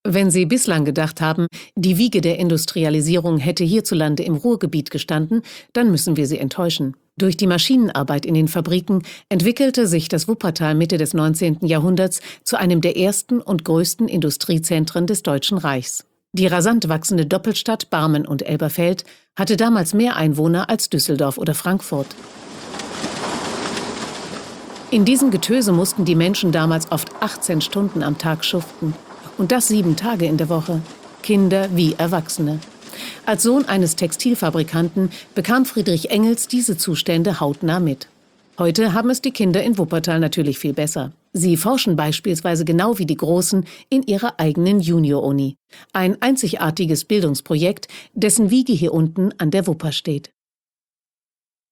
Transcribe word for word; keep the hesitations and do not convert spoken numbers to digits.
Wenn Sie bislang gedacht haben, die Wiege der Industrialisierung hätte hierzulande im Ruhrgebiet gestanden, dann müssen wir Sie enttäuschen. Durch die Maschinenarbeit in den Fabriken entwickelte sich das Wuppertal Mitte des neunzehnten Jahrhunderts zu einem der ersten und größten Industriezentren des Deutschen Reichs. Die rasant wachsende Doppelstadt Barmen und Elberfeld hatte damals mehr Einwohner als Düsseldorf oder Frankfurt. In diesem Getöse mussten die Menschen damals oft achtzehn Stunden am Tag schuften. Und das sieben Tage in der Woche. Kinder wie Erwachsene. Als Sohn eines Textilfabrikanten bekam Friedrich Engels diese Zustände hautnah mit. Heute haben es die Kinder in Wuppertal natürlich viel besser. Sie forschen beispielsweise genau wie die Großen in ihrer eigenen Junior-Uni. Ein einzigartiges Bildungsprojekt, dessen Wiege hier unten an der Wupper steht.